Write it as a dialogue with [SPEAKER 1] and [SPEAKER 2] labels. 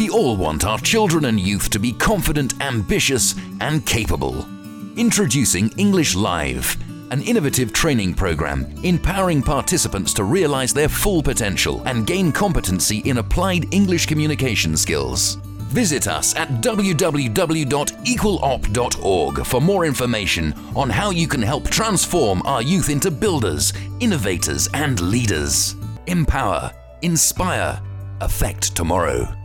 [SPEAKER 1] We all want our children and youth to be confident, ambitious, and capable. Introducing English Live, an innovative training program empowering participants to realize their full potential and gain competency in applied English communication skills. Visit us at www.equalop.org for more information on how you can help transform our youth into builders, innovators, and leaders. Empower, inspire, affect tomorrow.